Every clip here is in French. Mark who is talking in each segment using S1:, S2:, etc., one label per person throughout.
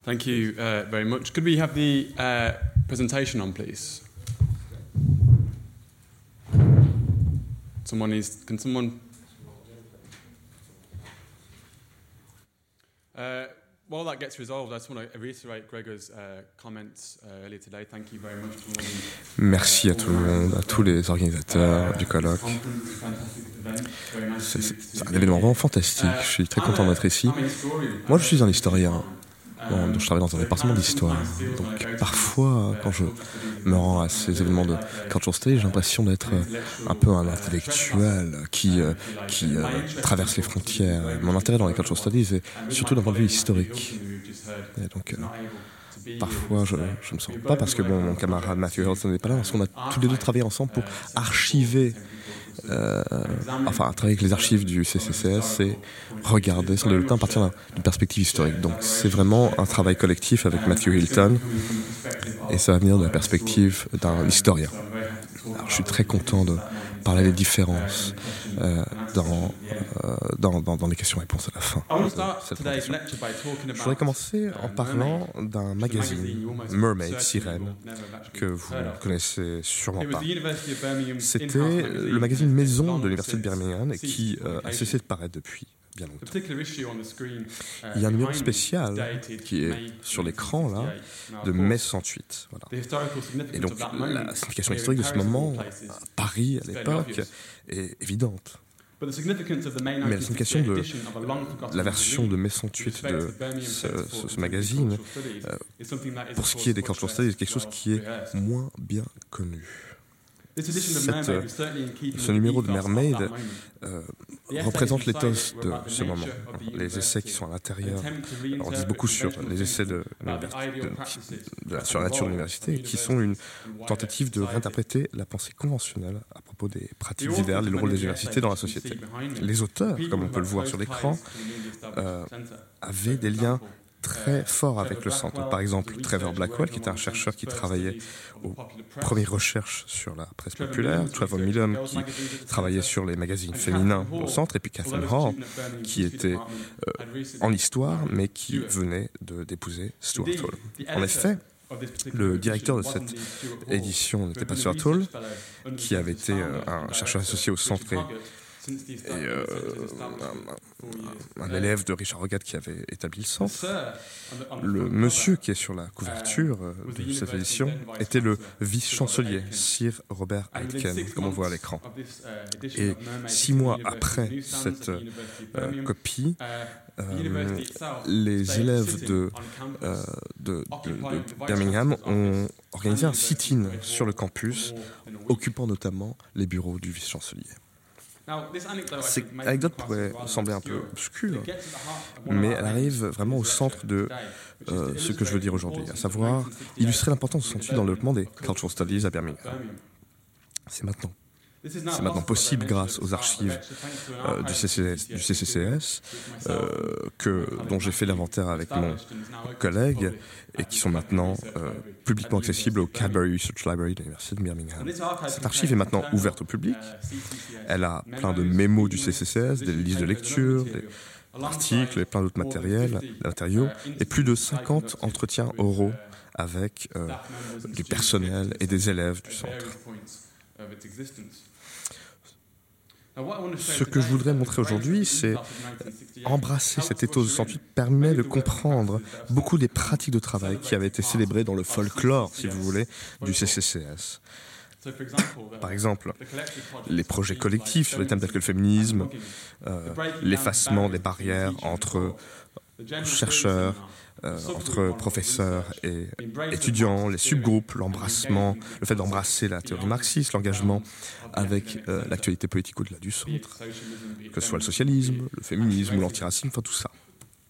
S1: Thank you very much. Could we have the presentation on, please? Can someone? While that gets resolved, I just want to reiterate Gregor's comments earlier today. Thank you very much.
S2: Merci à tout le monde, à tous les organisateurs du colloque. C'est un événement vraiment fantastique. Je suis très content d'être ici. Moi, je suis un historien. Bon, je travaille dans un département d'histoire. Donc parfois, quand je me rends à ces événements de Cultural Studies, j'ai l'impression d'être un peu un intellectuel qui traverse les frontières. Mon intérêt dans les Cultural Studies est surtout d'un point de vue historique. Et donc parfois, je me sens pas parce que mon camarade Matthew Hilton n'est pas là, parce qu'on a tous les deux travaillé ensemble pour archiver. Travailler avec les archives du CCCS et regarder sur le temps à partir d'une perspective historique. Donc c'est vraiment un travail collectif avec Matthew Hilton et ça va venir de la perspective d'un historien. Alors, je suis très content de parler des différences dans les questions-réponses à la fin de cette présentation. Je voudrais commencer en parlant d'un magazine, Mermaid, Sirène, que vous ne connaissez sûrement pas. C'était le magazine maison de l'Université de Birmingham qui a cessé de paraître depuis bien longtemps. Il y a un numéro spécial qui est sur l'écran là, de mai 68. Voilà. Et donc la signification historique de ce moment à Paris à l'époque est évidente. Mais la signification de la version de mai 68 de ce magazine, pour ce qui est des Cultural Studies, c'est quelque chose qui est moins bien connu. Ce numéro de Mermaid représente l'éthos de ce moment. Les essais qui sont à l'intérieur, on dit beaucoup sur les essais sur la nature de l'université, qui sont une tentative de réinterpréter la pensée conventionnelle à propos des pratiques diverses et le rôle des universités dans la société. Les auteurs, comme on peut le voir sur l'écran, avaient des liens très fort avec le centre. Par exemple, Trevor Blackwell, qui était un chercheur qui travaillait aux premières recherches sur la presse populaire, Trevor Millam, qui travaillait sur les magazines féminins au centre, et puis Catherine Hall, qui était en histoire, mais qui venait d'épouser Stuart Hall. En effet, le directeur de cette édition n'était pas Stuart Hall, qui avait été un chercheur associé au centre et un élève de Richard Hoggart qui avait établi le centre. Le monsieur qui est sur la couverture de cette édition était le vice-chancelier, Sir Robert Aitken, comme on voit à l'écran. Et 6 mois après cette copie, les élèves de Birmingham ont organisé un sit-in sur le campus, occupant notamment les bureaux du vice-chancelier. Cette anecdote pourrait sembler un peu obscure, mais elle arrive vraiment au centre de ce que je veux dire aujourd'hui, à savoir illustrer l'importance de ce centre dans le développement des Cultural Studies à Birmingham. C'est maintenant possible grâce aux archives du CCCS dont j'ai fait l'inventaire avec mon collègue et qui sont maintenant publiquement accessibles au Cadbury Research Library de l'Université de Birmingham. Cette archive est maintenant ouverte au public. Elle a plein de mémos du CCCS, des listes de lecture, des articles et plein d'autres matériaux et plus de 50 entretiens oraux avec du personnel et des élèves du centre. Ce que je voudrais montrer aujourd'hui, c'est embrasser cet ethos de 68 permet de comprendre beaucoup des pratiques de travail qui avaient été célébrées dans le folklore, si vous voulez, du CCCS. Par exemple, les projets collectifs sur des thèmes tels que le féminisme, l'effacement des barrières entre chercheurs, entre professeurs et étudiants, les subgroupes, l'embrassement, le fait d'embrasser la théorie marxiste, l'engagement avec l'actualité politique au-delà du centre, que ce soit le socialisme, le féminisme ou l'antiracisme, enfin tout ça.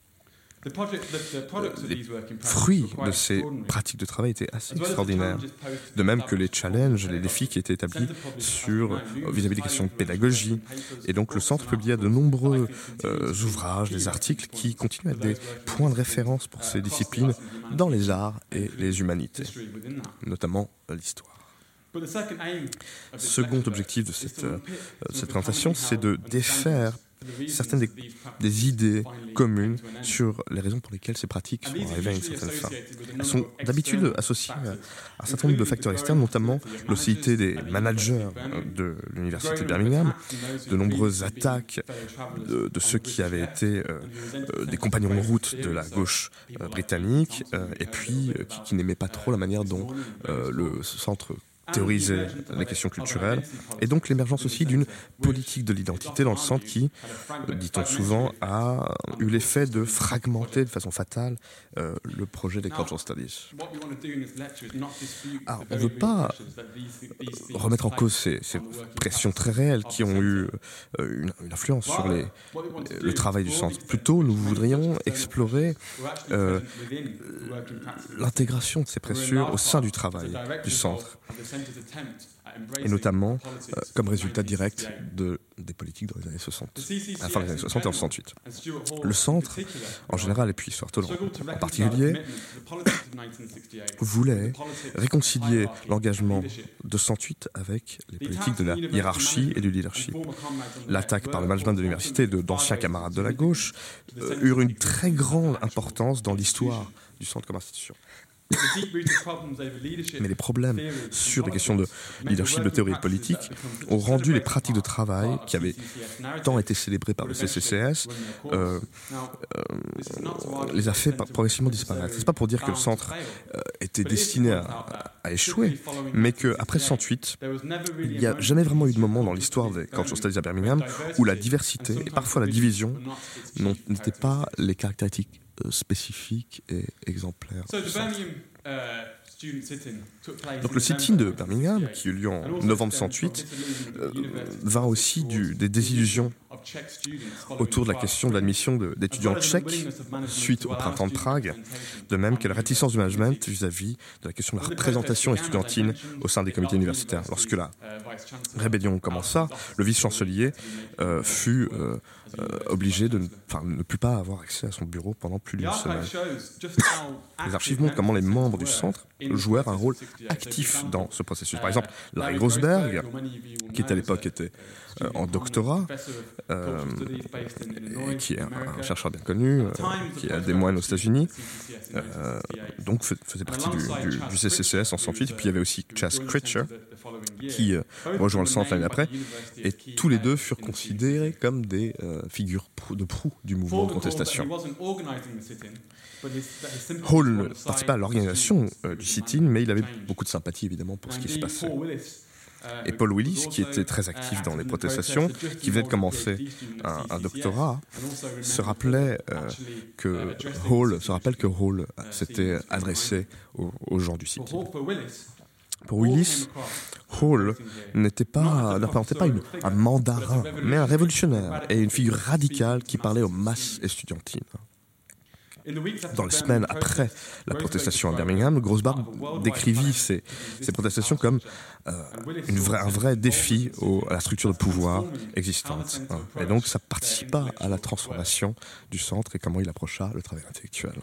S2: Les fruits de ces pratiques de travail étaient assez extraordinaires, de même que les challenges, les défis qui étaient établis vis-à-vis des questions de pédagogie. Et donc le centre publia de nombreux ouvrages, des articles qui continuent à être des points de référence pour ces disciplines dans les arts et les humanités, notamment l'histoire. Second objectif de cette présentation, c'est de défaire certaines des idées communes sur les raisons pour lesquelles ces pratiques sont arrivées à une certaine fin. Elles sont d'habitude associées à un certain nombre de facteurs externes, notamment l'hostilité des managers de l'université de Birmingham, de nombreuses attaques de ceux qui avaient été des compagnons de route de la gauche britannique, et puis qui n'aimaient pas trop la manière dont le centre théoriser les questions culturelles, et donc l'émergence aussi d'une politique de l'identité dans le centre qui, dit-on souvent, a eu l'effet de fragmenter de façon fatale le projet des Cultural Studies. Alors, on ne veut pas remettre en cause ces pressions très réelles qui ont eu une influence sur le travail du centre. Plutôt, nous voudrions explorer l'intégration de ces pressions au sein du travail du centre, et notamment comme résultat direct des politiques dans les années 60, à la fin des années 60 et en 68. Le centre, en général, et puis Stuart Hall en particulier, voulait réconcilier l'engagement de 68 avec les politiques de la hiérarchie et du leadership. L'attaque par le management de l'université d'anciens camarades de la gauche eurent une très grande importance dans l'histoire du centre comme institution. Mais les problèmes sur les questions de leadership, de théorie politique ont rendu les pratiques de travail qui avaient tant été célébrées par le CCCS les a fait progressivement disparaître. C'est pas pour dire que le centre était destiné à échouer, mais qu'après 68, il n'y a jamais vraiment eu de moment dans l'histoire des Cultural Studies à Birmingham où la diversité et parfois la division n'étaient pas les caractéristiques spécifiques et exemplaires. Donc le sit-in de Birmingham, qui eut lieu en novembre 68, vint aussi des désillusions autour de la question de l'admission d'étudiants tchèques suite au printemps de Prague, de même que la réticence du management vis-à-vis de la question de la représentation estudiantine au sein des comités universitaires. Lorsque la rébellion commença, le vice-chancelier fut obligé de ne plus pas avoir accès à son bureau pendant plus d'une semaine. Les archives montrent comment les membres du centre jouèrent un rôle actif dans ce processus. Par exemple, Larry Grossberg, qui à l'époque était en doctorat, qui est un chercheur bien connu, qui a des moines aux États-Unis, donc faisait partie du CCCS en 68. Et puis il y avait aussi Chas Critcher, qui rejoint le centre l'année après, et tous les deux furent considérés comme des figures de proue du mouvement de contestation. Hall ne participait pas à l'organisation du sit-in, mais il avait beaucoup de sympathie évidemment pour ce qui se passait. Et Paul Willis, qui était très actif dans les protestations, qui venait de commencer un doctorat, se rappelle que Hall s'était adressé aux gens du sit-in. Pour Willis, Hall n'appréhendait pas un mandarin, mais un révolutionnaire et une figure radicale qui parlait aux masses estudiantines. Dans les semaines après la protestation à Birmingham, Grossberg décrivit ces protestations comme un vrai défi à la structure de pouvoir existante. Et donc ça participa à la transformation du centre et comment il approcha le travail intellectuel.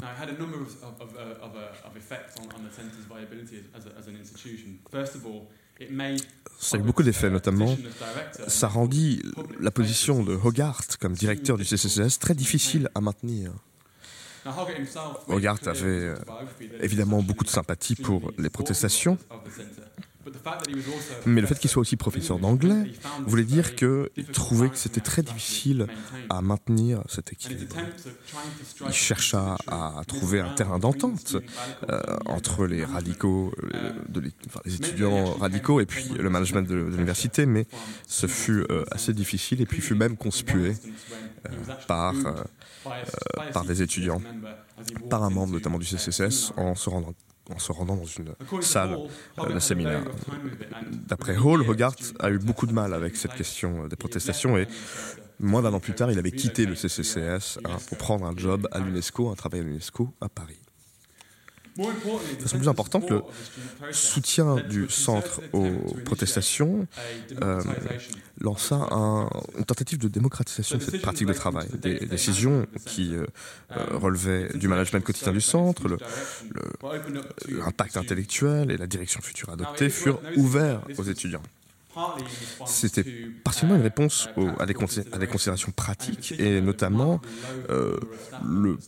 S2: Ça a eu beaucoup d'effets, notamment, ça rendit la position de Hogarth comme directeur du CCCS très difficile à maintenir. Hogarth avait évidemment beaucoup de sympathie pour les protestations, mais le fait qu'il soit aussi professeur d'anglais voulait dire qu'il trouvait que c'était très difficile à maintenir cet équilibre. Il chercha à trouver un terrain d'entente entre les radicaux, les étudiants radicaux et puis le management de l'université, mais ce fut assez difficile et puis fut même conspué par des étudiants, par un membre notamment du CCCS, en se rendant dans une salle de séminaire. D'après Hall, Hogarth a eu beaucoup de mal avec cette question des protestations et moins d'un an plus tard, il avait quitté le CCCS pour prendre un job à l'UNESCO, un travail à l'UNESCO à Paris. De façon plus importante, le soutien du centre aux protestations lança une tentative de démocratisation de cette pratique de travail. Des décisions qui relevaient du management quotidien du centre, l'impact intellectuel et la direction future adoptée furent ouverts aux étudiants. C'était partiellement une réponse à des considérations pratiques, et notamment le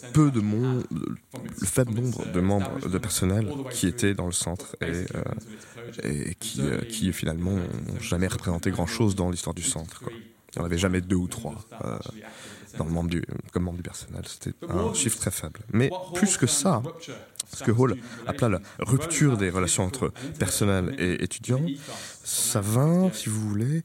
S2: faible nombre de membres de personnel qui étaient dans le centre et qui finalement n'ont jamais représenté grand-chose dans l'histoire du centre, quoi. Il n'y en avait jamais 2 ou 3 comme membre du personnel. C'était un chiffre très faible. Mais plus que ça, ce que Hall appela la rupture des relations entre personnel et étudiants, ça vint, si vous voulez,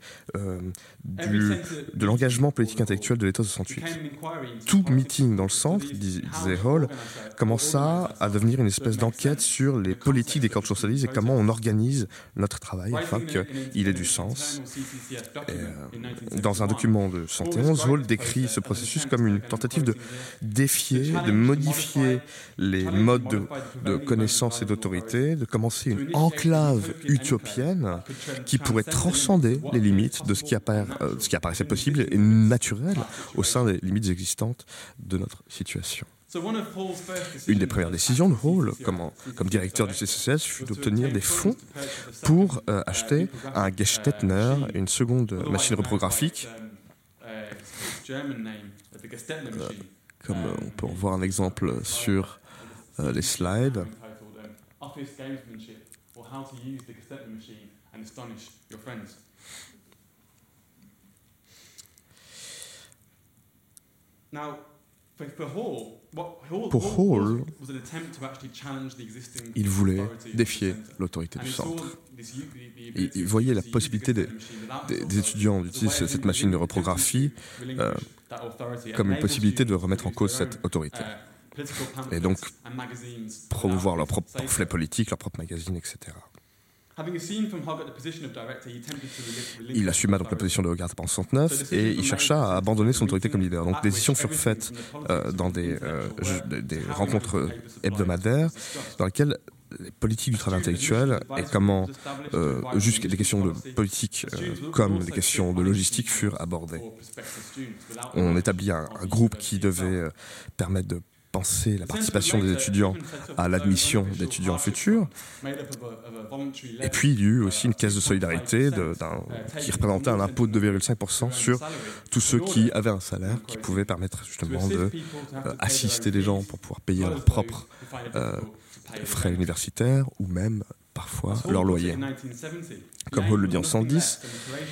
S2: de l'engagement politique intellectuel de l'État 68. Tout meeting dans le centre, disait Hall, commença à devenir une espèce d'enquête sur les politiques des cultural studies et comment on organise notre travail afin qu'il ait du sens. Et, dans un document de 71, Hall décrit ce processus comme une tentative de défier, de modifier les modes de connaissance et d'autorité, de commencer une enclave utopienne qui pourrait transcender les limites de ce qui apparaissait possible et naturel au sein des limites existantes de notre situation. Une des premières décisions de Hall, comme directeur du CCCS, fut d'obtenir des fonds pour acheter un Gestetner, une seconde machine reprographique, comme on peut en voir un exemple sur les slides. Pour Hall, il voulait défier l'autorité du centre. Il voyait la possibilité des étudiants d'utiliser cette machine de reprographie comme une possibilité de remettre en cause cette autorité. Et donc promouvoir leur propre pamphlet politique, leur propre magazine, etc. Il assuma donc la position de Hogarth en 1969 et il chercha à abandonner son autorité comme leader. Donc des décisions furent faites dans des rencontres hebdomadaires dans lesquelles les politiques du travail intellectuel et comment jusqu'à des questions de politique comme des questions de logistique furent abordées. On établit un groupe qui devait permettre de penser la participation des étudiants à l'admission d'étudiants futurs. Et puis, il y eut aussi une caisse de solidarité qui représentait un impôt de 2,5% sur tous ceux qui avaient un salaire qui pouvait permettre justement d'assister des gens pour pouvoir payer leurs propres frais universitaires ou même parfois leur loyer. Comme Hall le dit en 1910,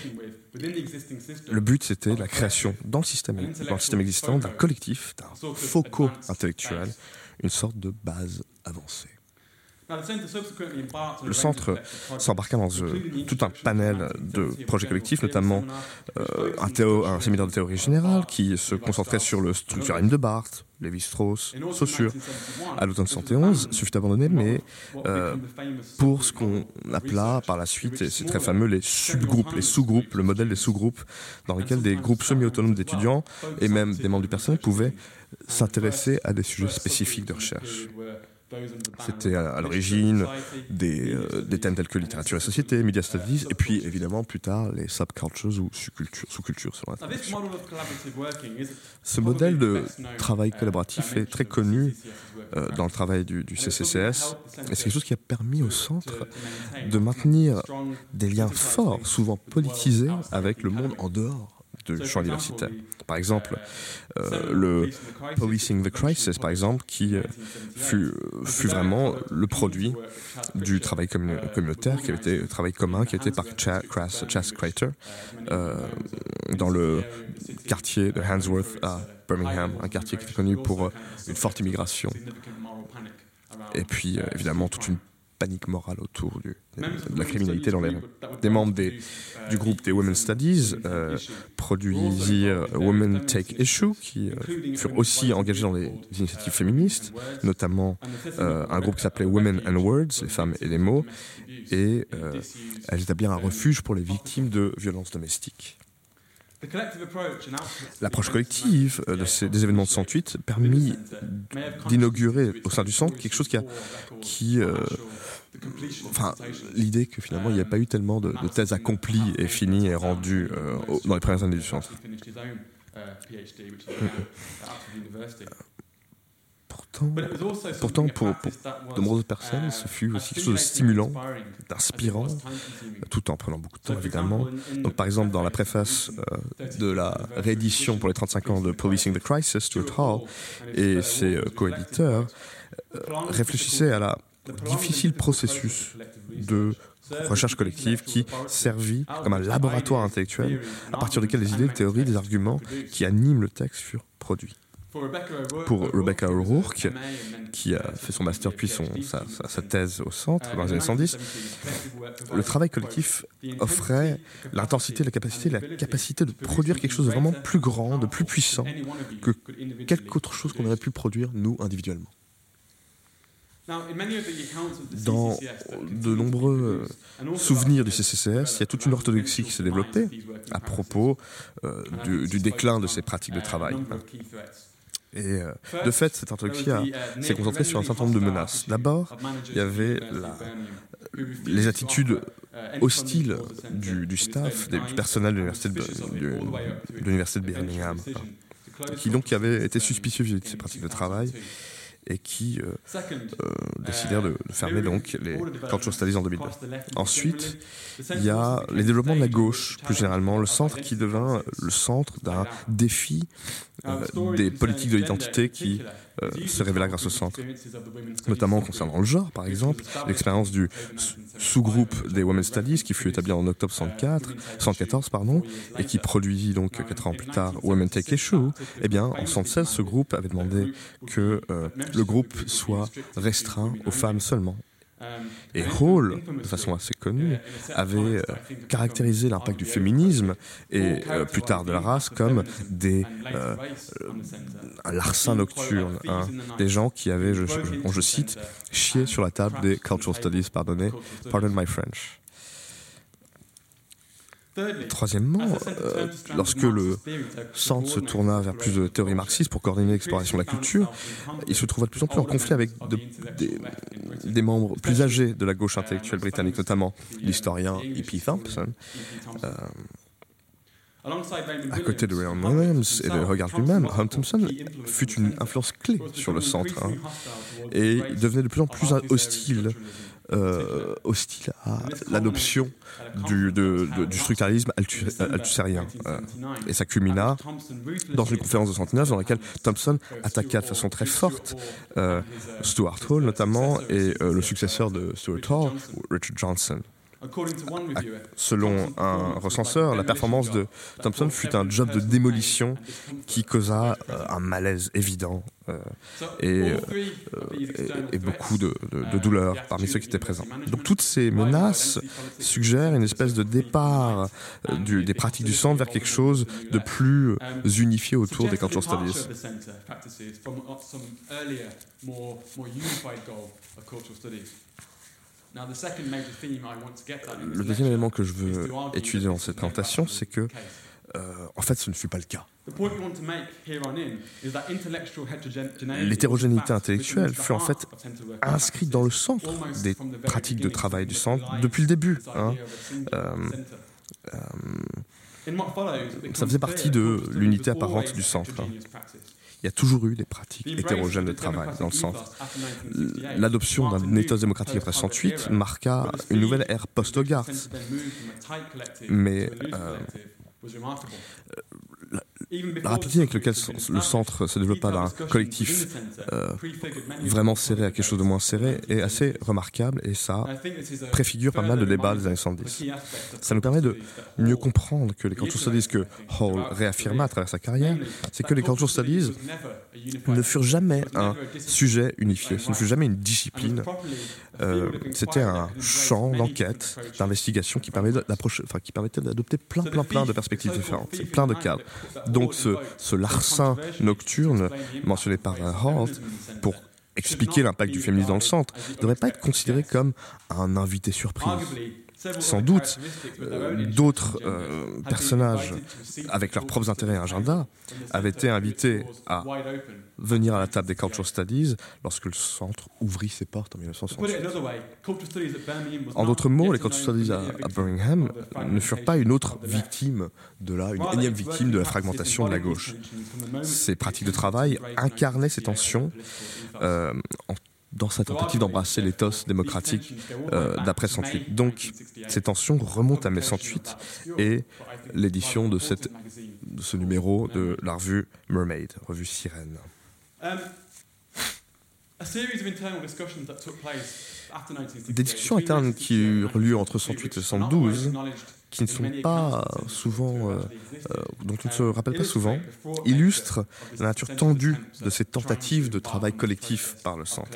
S2: le but c'était la création dans le système existant d'un collectif, d'un foco intellectuel, une sorte de base avancée. Le centre s'embarqua dans tout un panel de projets collectifs, notamment un séminaire de théorie générale qui se concentrait sur le structuralisme de Barthes, Lévi-Strauss, Saussure. À l'automne 71, ce fut abandonné, mais pour ce qu'on appela par la suite, et c'est très fameux, les subgroupes, les sous-groupes, le modèle des sous-groupes, dans lesquels des groupes semi-autonomes d'étudiants et même des membres du personnel pouvaient s'intéresser à des sujets spécifiques de recherche. C'était à l'origine des thèmes tels que littérature et société, media studies, et puis évidemment plus tard les subcultures ou sous-cultures selon la traduction. Ce modèle de travail collaboratif est très connu dans le travail du CCCS, et c'est quelque chose qui a permis au centre de maintenir des liens forts, souvent politisés, avec le monde en dehors du champ universitaire. Par exemple, le Policing the Crisis, par exemple, qui fut vraiment le produit du travail communautaire, qui avait été travail commun, qui a été par Chas Crater dans le quartier de Handsworth à Birmingham, un quartier qui était connu pour une forte immigration. Et puis, évidemment, toute une panique morale autour de la criminalité dans les rangs. Des membres du groupe des Women's Studies produisirent Women Take Issue, qui furent aussi engagés dans des initiatives féministes, notamment un groupe qui s'appelait Women and Words, les femmes et les mots, et elles établirent un refuge pour les victimes de violences domestiques. L'approche collective des événements de 68 permit d'inaugurer au sein du centre quelque chose l'idée que finalement il n'y a pas eu tellement de thèses accomplies et finies et rendues dans les premières années du centre. Pourtant, pour de nombreuses personnes, ce fut aussi quelque chose de stimulant, d'inspirant, tout en prenant beaucoup de temps, évidemment. Donc, par exemple, dans la préface de la réédition pour les 35 ans de Policing the Crisis, Stuart Hall et ses coéditeurs réfléchissaient à la difficile processus de recherche collective qui servit comme un laboratoire intellectuel à partir duquel les idées, les théories, les arguments qui animent le texte furent produits. Pour Rebecca O'Rourke, qui a fait son master puis sa thèse au centre dans les années 110, le travail collectif offrait l'intensité, la capacité de produire quelque chose de vraiment plus grand, de plus puissant que quelque autre chose qu'on aurait pu produire, nous, individuellement. Dans de nombreux souvenirs du CCCS, il y a toute une orthodoxie qui s'est développée à propos du déclin de ces pratiques de travail. Et de fait, cette orthodoxie s'est concentrée sur un certain nombre de menaces. D'abord, il y avait les attitudes hostiles du staff, du personnel de l'université de Birmingham, qui donc avaient été suspicieux de ces pratiques de travail et qui décidèrent de fermer donc les Cultural Studies en 2002. Ensuite, il y a les développements de la gauche, plus généralement, le centre qui devint le centre d'un défi des politiques de l'identité qui se révéla grâce au centre, notamment concernant le genre, par exemple, l'expérience du sous-groupe des Women's Studies qui fut établi en octobre 1974, et qui produisit donc 4 ans plus tard Women Take Issue. Eh bien, en 1976, ce groupe avait demandé que le groupe soit restreint aux femmes seulement. Et Hall, de façon assez connue, avait caractérisé l'impact du féminisme et plus tard de la race comme un larcin nocturne, des gens qui avaient, je cite, chié sur la table des Cultural Studies, pardon my French. Troisièmement, lorsque le centre se tourna vers plus de théories marxistes pour coordonner l'exploration de la culture, il se trouva de plus en plus en conflit avec des membres plus âgés de la gauche intellectuelle britannique, notamment l'historien E.P. Thompson. À côté de Raymond Williams et de Hogarth lui-même, Thompson fut une influence clé sur le centre, et il devenait de plus en plus hostile à l'adoption du structuralisme althusserien. Et ça culmina dans une conférence de 1969 dans laquelle Thompson attaqua de façon très forte Stuart Hall notamment et le successeur de Stuart Hall, Richard Johnson. Selon un recenseur, la performance de Thompson fut un job de démolition qui causa un malaise évident et beaucoup de douleur parmi ceux qui étaient présents. Donc toutes ces menaces suggèrent une espèce de départ des pratiques du centre vers quelque chose de plus unifié autour des Cultural Studies. Le deuxième élément que je veux étudier dans cette présentation, c'est que, en fait, ce ne fut pas le cas. L'hétérogénéité intellectuelle fut en fait inscrite dans le centre des pratiques de travail du centre depuis le début. Ça faisait partie de l'unité apparente du centre. Il y a toujours eu des pratiques hétérogènes de travail dans le centre. L'adoption d'un ethos démocratique après 1968 marqua une nouvelle ère post-Hogarth. Mais la rapidité avec laquelle le centre se développa d'un collectif vraiment serré à quelque chose de moins serré est assez remarquable et ça préfigure pas mal de débats des années 70. Ça nous permet de mieux comprendre que les Cultural Studies que Hall réaffirma à travers sa carrière, c'est que les Cultural Studies ne furent jamais un sujet unifié, ce ne fut jamais une discipline. C'était un champ d'enquête, d'investigation qui permettait d'adopter plein de perspectives différentes, plein de cadres. Donc ce larcin nocturne mentionné par Hall pour expliquer l'impact du féminisme dans le centre ne devrait pas être considéré comme un invité surprise. Sans doute, d'autres personnages avec leurs propres intérêts et agendas avaient été invités à venir à la table des Cultural Studies lorsque le centre ouvrit ses portes en 1968. En d'autres mots, les Cultural Studies à Birmingham ne furent pas une autre victime une énième victime de la fragmentation de la gauche. Ces pratiques de travail incarnaient ces tensions dans sa tentative d'embrasser l'éthos démocratique d'après 68. Donc, ces tensions remontent à mai 68 et l'édition de ce numéro de la revue Mermaid, revue Sirène. Des discussions internes qui eurent lieu entre 68 et 72, qui ne sont pas souvent, dont on ne se rappelle pas souvent, illustrent la nature tendue de ces tentatives de travail collectif par le centre.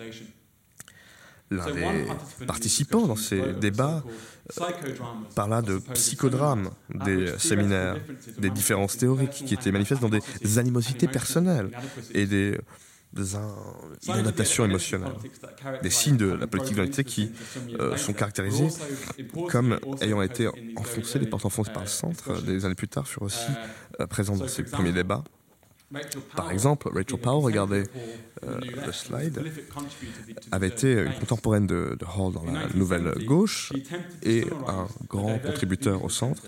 S2: L'un des participants dans ces débats parla de psychodrames des séminaires, des différences théoriques qui étaient manifestes dans des animosités personnelles et des inadaptations émotionnelles, des signes de la politique d'identité qui sont caractérisés comme ayant été enfoncés, les portes enfoncées par le centre, des années plus tard, furent aussi présents dans ces premiers débats. Par exemple, Rachel Powell, regardez le slide, avait été une contemporaine de Hall dans la Nouvelle Gauche et un grand contributeur au centre.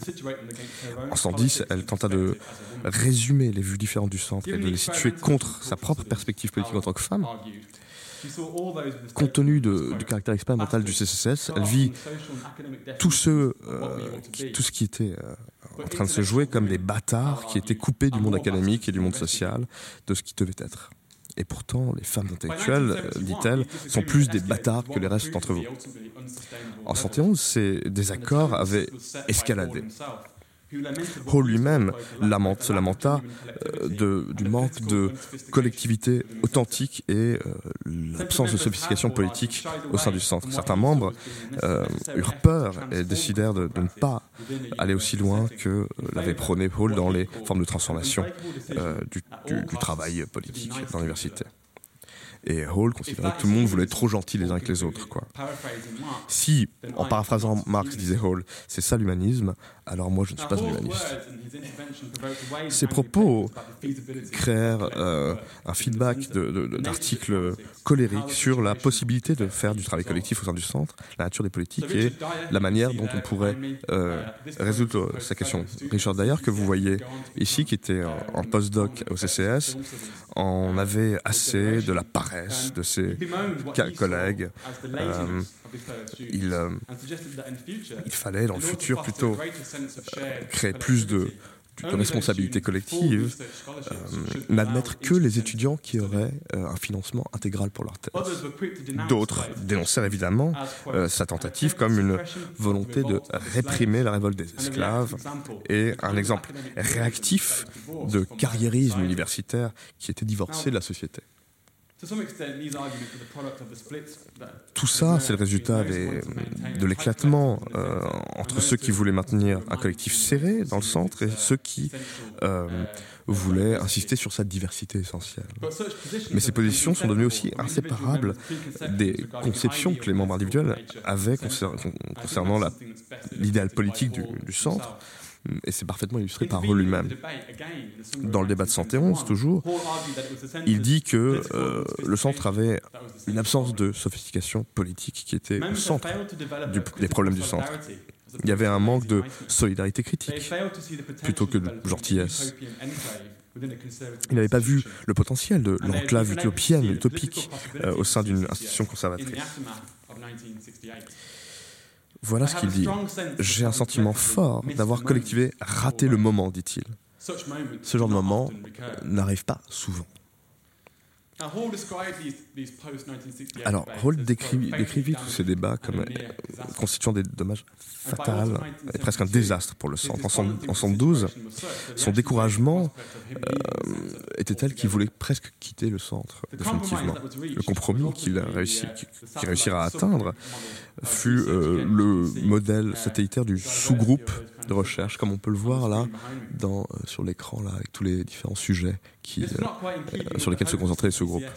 S2: En 110, elle tenta de résumer les vues différentes du centre et de les situer contre sa propre perspective politique en tant que femme. Compte tenu du caractère expérimental du CCCS, elle vit tout ce qui était en train de se jouer comme des bâtards qui étaient coupés du monde académique et du monde social, de ce qui devait être. Et pourtant, les femmes intellectuelles, dit-elle, sont plus des bâtards que les restes d'entre vous. En 71, ces désaccords avaient escaladé. Hall lui-même se lamenta du manque de collectivité authentique et l'absence de sophistication politique au sein du centre. Certains membres eurent peur et décidèrent de ne pas aller aussi loin que l'avait prôné Hall dans les formes de transformation du travail politique dans l'université. Et Hall considérait que tout le monde voulait être trop gentil les uns avec les autres, quoi. Si, en paraphrasant Marx, disait Hall, c'est ça l'humanisme, alors moi je ne suis pas un humaniste. Ces propos créèrent un feedback d'articles colériques sur la possibilité de faire du travail collectif au sein du centre, la nature des politiques et la manière dont on pourrait résoudre sa question. Richard Dyer, que vous voyez ici, qui était en postdoc au CCS, en avait assez de la paresse de ses collègues. Il fallait, dans le futur, plutôt créer plus de responsabilité collective, n'admettre que les étudiants qui auraient un financement intégral pour leur thèse. D'autres dénoncèrent évidemment sa tentative comme une volonté de réprimer la révolte des esclaves et un exemple réactif de carriérisme universitaire qui était divorcé de la société. Tout ça, c'est le résultat de l'éclatement entre ceux qui voulaient maintenir un collectif serré dans le centre et ceux qui voulaient insister sur sa diversité essentielle. Mais ces positions sont devenues aussi inséparables des conceptions que les membres individuels avaient concernant l'idéal politique du centre. Et c'est parfaitement illustré par Hall lui-même. Dans le débat de 71, toujours, il dit que le centre avait une absence de sophistication politique qui était au centre des problèmes du centre. Il y avait un manque de solidarité critique, plutôt que de gentillesse. Il n'avait pas vu le potentiel de l'enclave utopique au sein d'une institution conservatrice. Voilà ce qu'il dit. « J'ai un sentiment fort d'avoir collectivé raté le moment, dit-il. Ce genre de moment n'arrive pas souvent. » Alors, Hall décrivit tous ces débats comme constituant des dommages fatals et presque un désastre pour le centre. En 1972, son découragement était tel qu'il voulait presque quitter le centre, définitivement. Le compromis qu'il réussira à atteindre fut le modèle satellitaire du sous-groupe de recherche, comme on peut le voir là, sur l'écran, là, avec tous les différents sujets sur lesquels se concentrait ce groupe.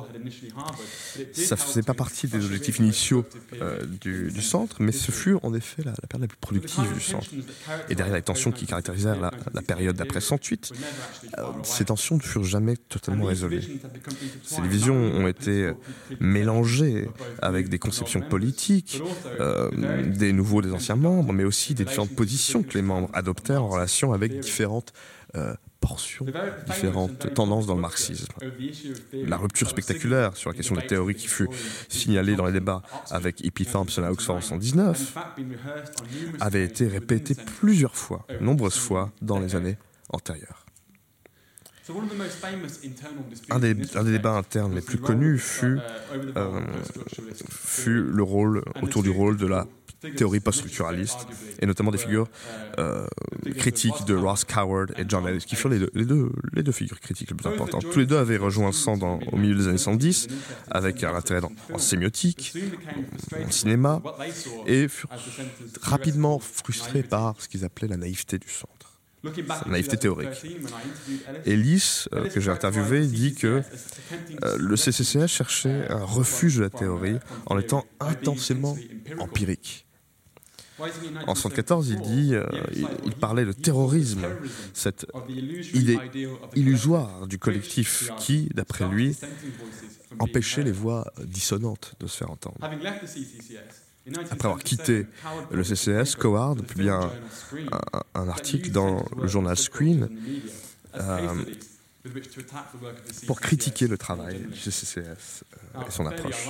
S2: Ça ne faisait pas partie des objectifs initiaux du centre, mais ce fut en effet la période la plus productive du centre. Et derrière les tensions qui caractérisèrent la période d'après 108, ces tensions ne furent jamais totalement résolues. Ces divisions ont été mélangées avec des conceptions politiques, des nouveaux, des anciens membres, mais aussi des différentes positions que les membres adoptèrent en relation avec différentes portions, différentes tendances dans le marxisme. La rupture spectaculaire sur la question de la théorie qui fut signalée dans les débats avec E.P. Thompson à Oxford en 1919 avait été répétée plusieurs fois, nombreuses fois, dans les années antérieures. Un des débats internes les plus connus fut le rôle, autour du rôle de la théorie post-structuraliste, et notamment des figures critiques de Ross Coward et John Ellis, qui furent les deux figures critiques les plus importantes. Tous les deux avaient rejoint le centre au milieu des années 110, avec un intérêt en sémiotique, en cinéma, et furent rapidement frustrés par ce qu'ils appelaient la naïveté du centre. Sa naïveté théorique. Ellis, que j'ai interviewé, dit que le CCCS cherchait un refuge de la théorie en étant intensément empirique. En 1974, il parlait de terrorisme, cette idée illusoire du collectif qui, d'après lui, empêchait les voix dissonantes de se faire entendre. Après avoir quitté le CCS, Coward publie un article dans le journal Screen pour critiquer le travail du CCCS et son approche.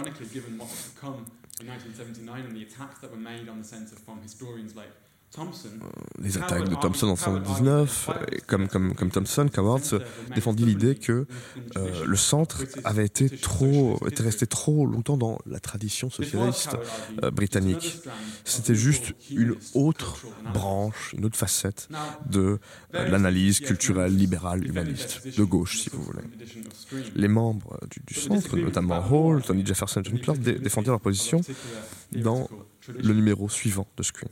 S2: Les attaques de Thompson en 1979, comme Thompson, Coward défendit l'idée que le centre avait était resté trop longtemps dans la tradition socialiste britannique. C'était juste une autre branche, une autre facette de l'analyse culturelle, libérale, humaniste, de gauche, si vous voulez. Les membres du centre, notamment Hall, Tony Jefferson, John Clark, défendirent leur position dans le numéro suivant de Screen.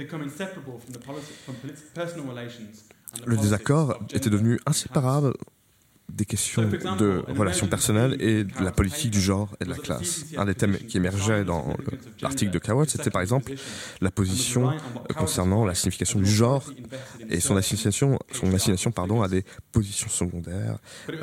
S2: Le désaccord était devenu inséparable des questions de relations personnelles et de la politique du genre et de la classe. Un des thèmes qui émergeait dans l'article de Coward, c'était par exemple la position concernant la signification du genre et son assignation à des positions secondaires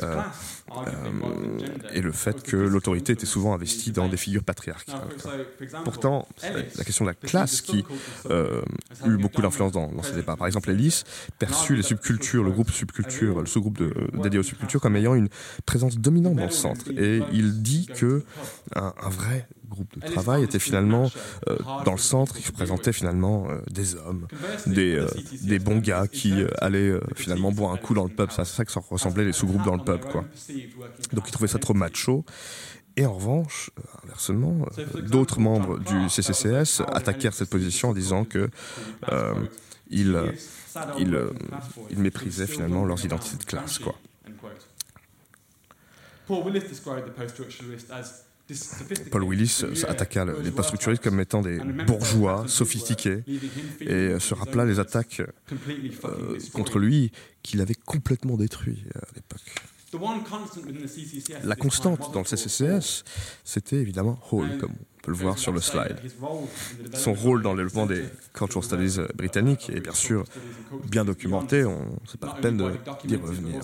S2: et le fait que l'autorité était souvent investie dans des figures patriarcales. Pourtant, c'est la question de la classe qui eut beaucoup d'influence dans ces débats. Par exemple, Ellis perçut les subcultures, le sous-groupe dédié aux subcultures comme ayant une présence dominante dans le centre. Et il dit que un vrai groupe de travail était finalement dans le centre, qui représentait finalement des hommes, des bons gars qui allaient finalement boire un coup dans le pub. C'est ça que ça ressemblait les sous-groupes dans le pub, quoi. Donc il trouvait ça trop macho. Et en revanche, inversement, d'autres membres du CCCS attaquèrent cette position en disant que ils méprisaient finalement leurs identités de classe, quoi. Paul Willis attaqua les post-structuralistes comme étant des bourgeois sophistiqués et se rappela les attaques contre lui qu'il avait complètement détruit à l'époque. La constante dans le CCCS, c'était évidemment Hall, comme on peut le voir sur le slide. Son rôle dans le développement des cultural studies britanniques est bien sûr bien documenté, c'est pas la peine d'y revenir.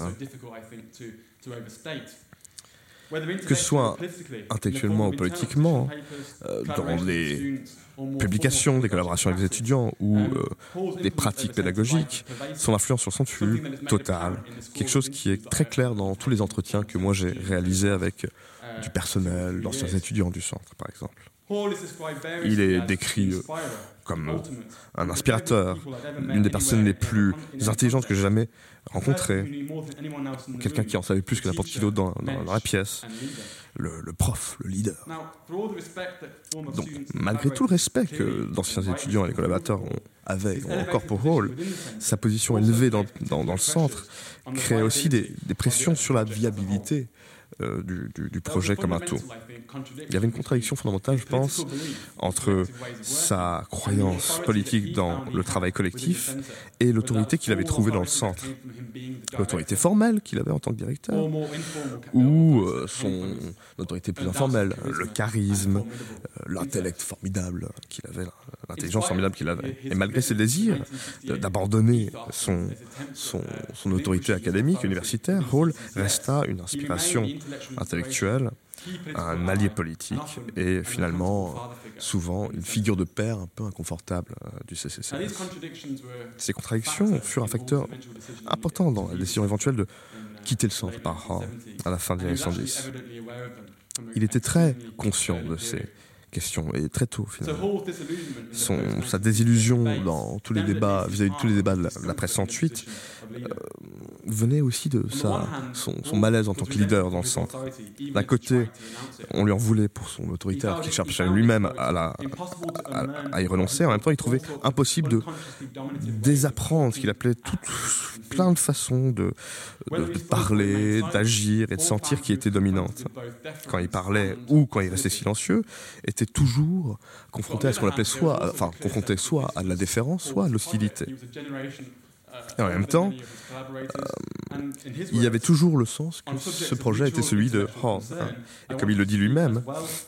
S2: Que ce soit intellectuellement ou politiquement, dans des publications, des collaborations avec des étudiants ou des pratiques pédagogiques, son influence sur le centre fut totale. Quelque chose qui est très clair dans tous les entretiens que moi j'ai réalisés avec du personnel, d'anciens étudiants du centre, par exemple. Il est décrit comme un inspirateur, l'une des personnes les plus intelligentes que j'ai jamais rencontrées, quelqu'un qui en savait plus que n'importe qui d'autre dans la pièce, le prof, le leader. Donc, malgré tout le respect que d'anciens étudiants et les collaborateurs ont encore pour Hall, sa position élevée dans le centre créait aussi des pressions sur la viabilité du projet comme un tout. Il y avait une contradiction fondamentale, je pense, entre sa croyance politique dans le travail collectif et l'autorité qu'il avait trouvée dans le centre. L'autorité formelle qu'il avait en tant que directeur, ou son autorité plus informelle, le charisme, l'intellect formidable qu'il avait, l'intelligence formidable qu'il avait. Et malgré ses désirs d'abandonner son autorité académique, universitaire, Hall resta une inspiration intellectuelle, un allié politique et finalement souvent une figure de père un peu inconfortable du CCCS. Ces contradictions furent un facteur important dans la décision éventuelle de quitter le centre par Hall à la fin des années 70. Il était très conscient de ces questions et très tôt finalement. Sa désillusion dans tous les débats, vis-à-vis de tous les débats de la presse 108 venait aussi de son malaise en tant que leader dans le centre. D'un côté, on lui en voulait pour son autorité alors qu'il cherchait lui-même à y renoncer. En même temps, il trouvait impossible de désapprendre ce qu'il appelait plein de façons de parler, d'agir et de sentir qui étaient dominantes. Quand il parlait ou quand il restait silencieux, était toujours confronté à ce qu'on appelait soit à de la déférence, soit à de l'hostilité. Et en même temps, il y avait toujours le sens que ce projet était celui de Hall. Et comme il le dit lui-même,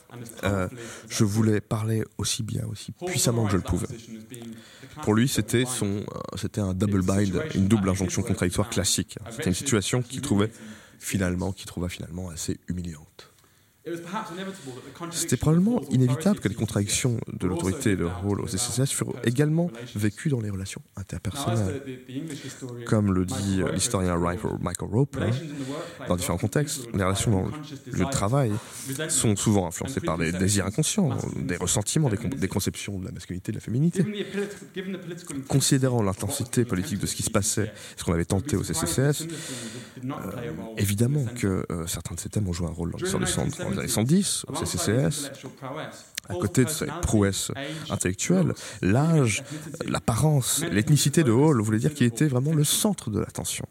S2: je voulais parler aussi bien, aussi puissamment que je le pouvais. Pour lui, c'était un double bind, une double injonction contradictoire classique. C'était une situation qu'il trouva finalement assez humiliante. C'était probablement inévitable que les contradictions de l'autorité de Hall au CCCS furent également vécues dans les relations interpersonnelles. Comme le dit l'historien Michael Roper, dans différents contextes, les relations dans le lieu de travail sont souvent influencées par des désirs inconscients, des ressentiments, des conceptions de la masculinité et de la féminité. Considérant l'intensité politique de ce qui se passait, ce qu'on avait tenté au CCCS, évidemment que certains de ces thèmes ont joué un rôle dans l'histoire du centre. Dans les années 110, au CCCS, à côté de cette prouesse intellectuelle, l'âge, l'apparence, l'ethnicité de Hall voulait dire qu'il était vraiment le centre de l'attention.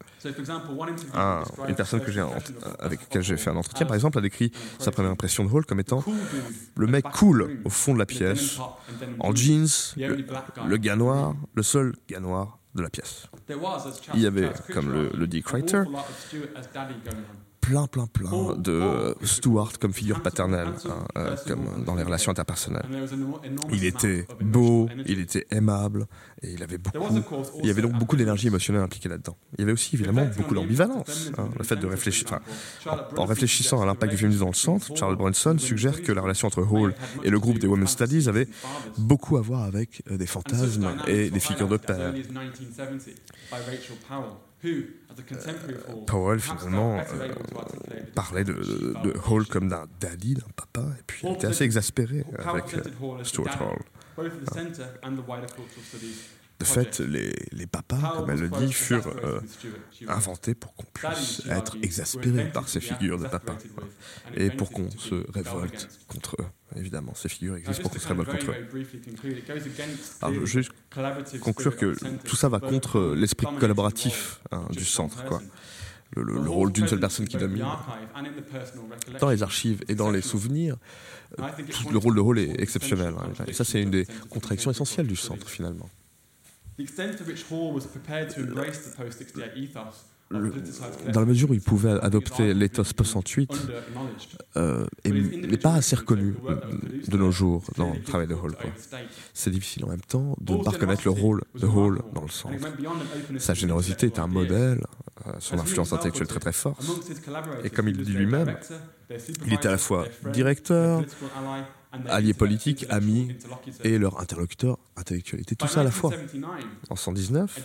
S2: Une personne avec laquelle j'ai fait un entretien, par exemple, a décrit sa première impression de Hall comme étant le mec cool au fond de la pièce, en jeans, le gars noir, le seul gars noir de la pièce. Il y avait, comme le dit Kreiter, plein de Stuart comme figure paternelle, comme dans les relations interpersonnelles. Il était beau, il était aimable, et il y avait donc beaucoup d'énergie émotionnelle impliquée là-dedans. Il y avait aussi évidemment beaucoup d'ambivalence. Le fait de réfléchir, en réfléchissant à l'impact du féminisme dans le centre, Charles Bronson suggère que la relation entre Hall et le groupe des Women's Studies avait beaucoup à voir avec des fantasmes et des figures de père. Powell, finalement, parlait de Hall comme d'un daddy, d'un papa, et puis il était assez exaspéré avec Stuart Hall. De fait, les papas, comme elle le dit, furent inventés pour qu'on puisse être exaspéré par ces figures de papa, et pour qu'on se révolte contre eux. Évidemment, ces figures existent pour qu'on se révolte contre eux. Alors, je veux juste conclure que tout ça va contre l'esprit collaboratif du centre, quoi. Le rôle d'une seule personne qui domine. Dans les archives et dans les souvenirs, le rôle de Hall est exceptionnel. Et ça, c'est une des contradictions essentielles du centre, finalement. Dans la mesure où il pouvait adopter l'éthos post-108, n'est pas assez reconnu de nos jours dans le travail de Hall. C'est difficile en même temps de ne pas reconnaître le rôle de Hall dans le centre. Sa générosité est un modèle, son influence intellectuelle très très forte. Et comme il le dit lui-même, il était à la fois directeur, alliés politiques, amis et leur interlocuteur intellectuel. Était tout ça à la fois. En 119,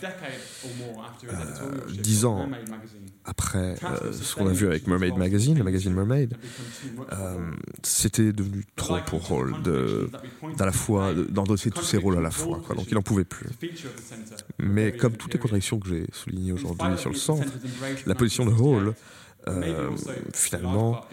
S2: 10 ans après ce qu'on a vu avec Mermaid Magazine, le magazine Mermaid, c'était devenu trop pour Hall d'endosser tous ces rôles à la fois. Donc il n'en pouvait plus. Mais comme toutes les contradictions que j'ai soulignées aujourd'hui sur le centre, la position de Hall, finalement,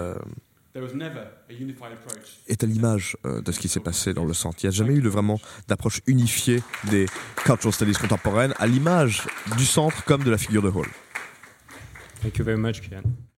S2: est à l'image de ce qui s'est passé dans le centre. Il n'y a jamais eu vraiment d'approche unifiée des cultural studies contemporaines, à l'image du centre comme de la figure de Hall.
S3: Thank you very much, Kian.